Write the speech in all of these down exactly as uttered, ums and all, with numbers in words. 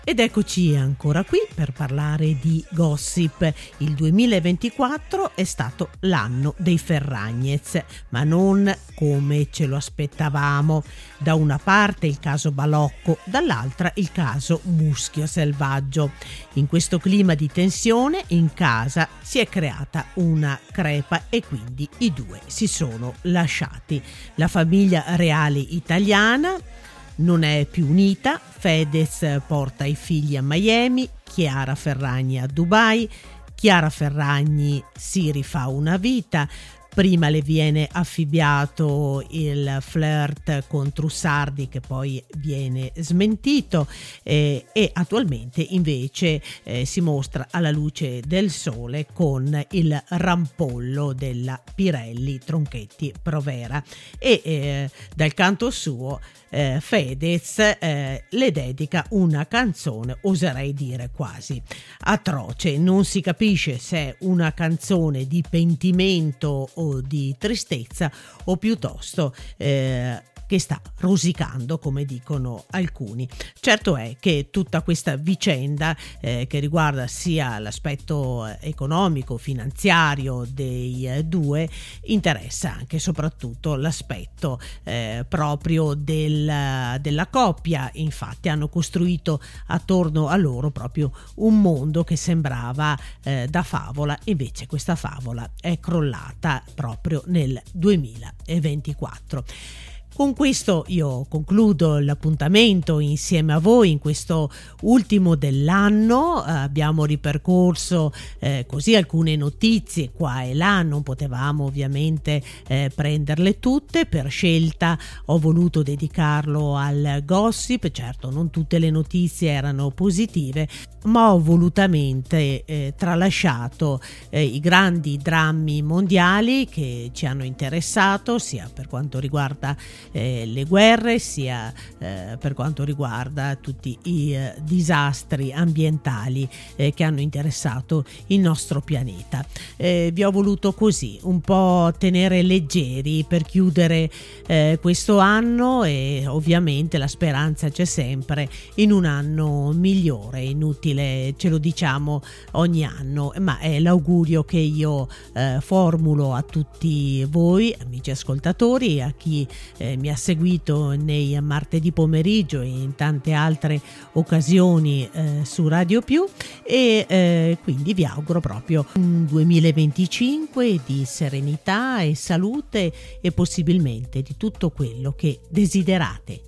Ed eccoci ancora qui per parlare di gossip. Il duemilaventiquattro è stato l'anno dei Ferragnez, ma non come ce lo aspettavamo. Da una parte il caso Balocco, dall'altra il caso Muschio Selvaggio. In questo clima di tensione in casa si è creata una crepa e quindi i due si sono lasciati. La famiglia reale italiana non è più unita, Fedez porta i figli a Miami, Chiara Ferragni a Dubai, Chiara Ferragni si rifà una vita. Prima le viene affibbiato il flirt con Trussardi che poi viene smentito eh, e attualmente invece eh, si mostra alla luce del sole con il rampollo della Pirelli Tronchetti Provera e eh, dal canto suo eh, Fedez eh, le dedica una canzone, oserei dire quasi atroce. Non si capisce se è una canzone di pentimento o di tristezza o piuttosto eh, che sta rosicando, come dicono alcuni. Certo è che tutta questa vicenda eh, che riguarda sia l'aspetto economico, finanziario dei eh, due, interessa anche e soprattutto l'aspetto eh, proprio del, della coppia. Infatti hanno costruito attorno a loro proprio un mondo che sembrava eh, da favola, invece questa favola è crollata proprio nel duemilaventiquattro. Con questo io concludo l'appuntamento insieme a voi in questo ultimo dell'anno. Eh, abbiamo ripercorso eh, così alcune notizie qua e là, non potevamo ovviamente eh, prenderle tutte, per scelta ho voluto dedicarlo al gossip. Certo, non tutte le notizie erano positive, ma ho volutamente eh, tralasciato eh, i grandi drammi mondiali che ci hanno interessato, sia per quanto riguarda Eh, le guerre, sia eh, per quanto riguarda tutti i eh, disastri ambientali eh, che hanno interessato il nostro pianeta. Eh, vi ho voluto così un po' tenere leggeri per chiudere eh, questo anno, e ovviamente la speranza c'è sempre in un anno migliore. Inutile, ce lo diciamo ogni anno, ma è l'augurio che io eh, formulo a tutti voi amici ascoltatori, a chi eh, mi ha seguito nei martedì pomeriggio e in tante altre occasioni eh, su Radio Più, e eh, quindi vi auguro proprio un duemilaventicinque di serenità e salute e possibilmente di tutto quello che desiderate.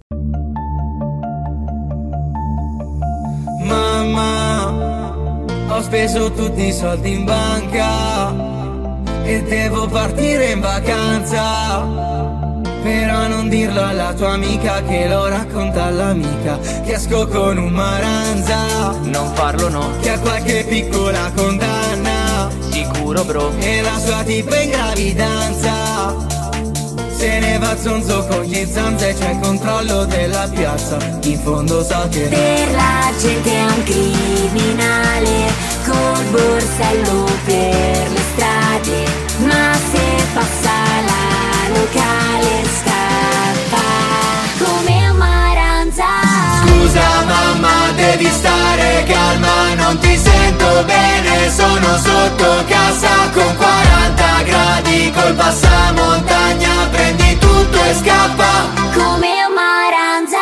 Mamma, ho speso tutti i soldi in banca e devo partire in vacanza. Però non dirlo alla tua amica, che lo racconta all'amica che esco con un maranza. Non farlo no, che ha qualche piccola condanna, sicuro bro, e la sua tipa in gravidanza. Se ne va zonzo con gli zanza e c'è il controllo della piazza. In fondo so che per la gente è un criminale col borsello per le strade, ma se passa la locale scappa come un maranza. Scusa mamma, devi stare calma, non ti sento bene, sono sotto casa con quaranta gradi, col passamontagna prendi tutto e scappa come un maranza.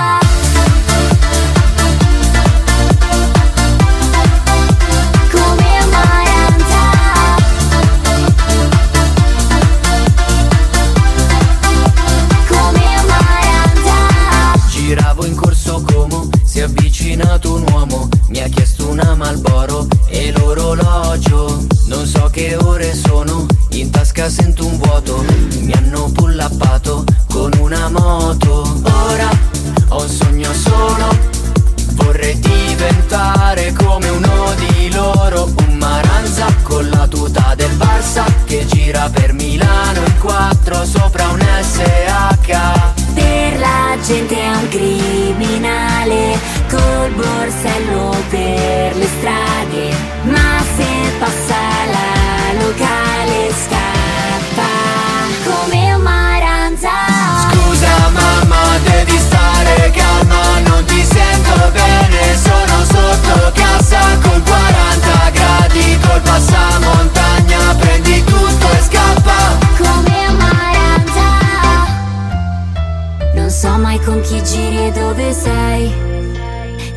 giravo in corso Como, si è avvicinato un uomo, mi ha chiesto una Marlboro e l'orologio. Non so che ore sono, in tasca sento un vuoto, mi hanno pullappato con una moto. Ora ho un sogno solo, vorrei diventare come uno di loro, un maranza con la tuta del Barça che gira per Milano in quattro sopra un S H. Per la gente è un criminale col borsello per le strade, ma se passa la locale scappa come un maranza. Scusa mamma, devi stare calma, non ti sento bene, sono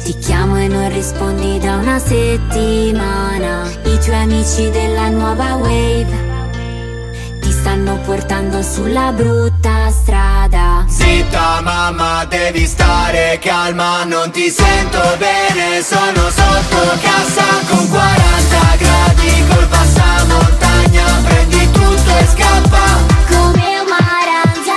Ti chiamo e non rispondi da una settimana. I tuoi amici della nuova wave ti stanno portando sulla brutta strada. Zitta mamma, devi stare calma, non ti sento bene, sono sotto cassa con quaranta gradi col passamontagna, prendi tutto e scappa Come un maranza.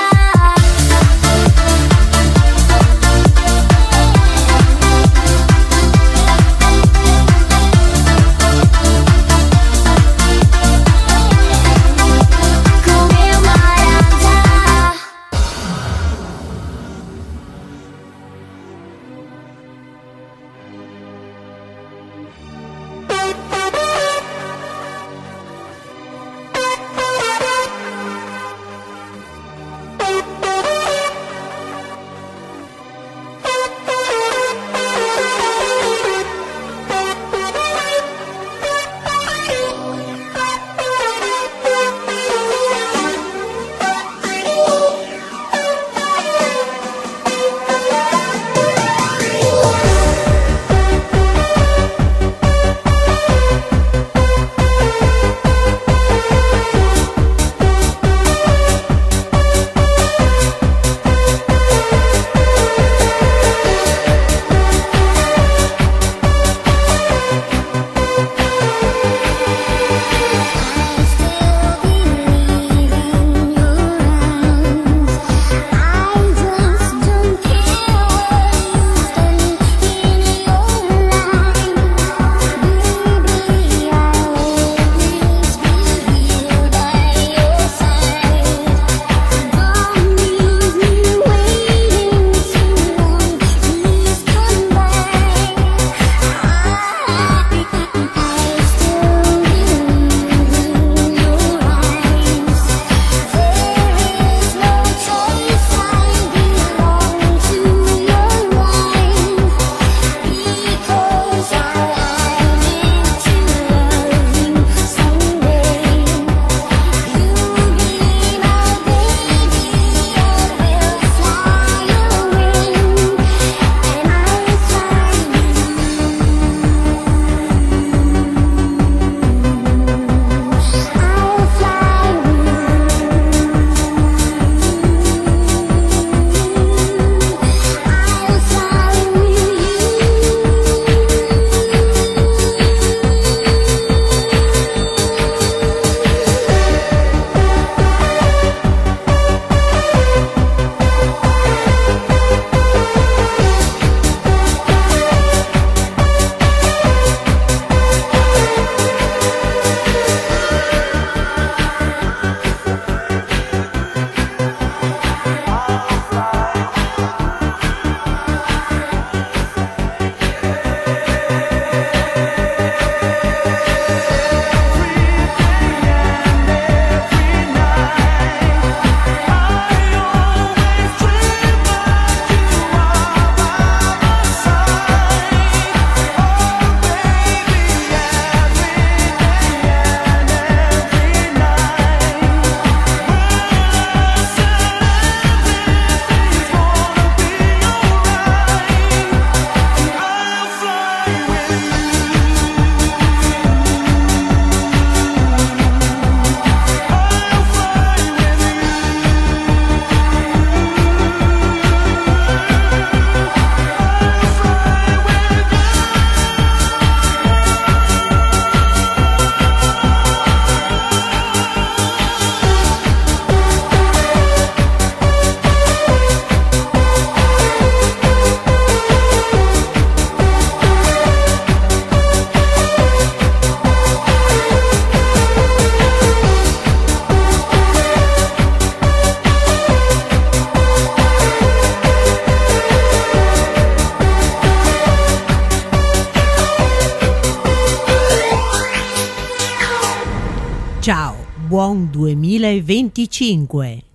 Ciao, buon duemilaventicinque!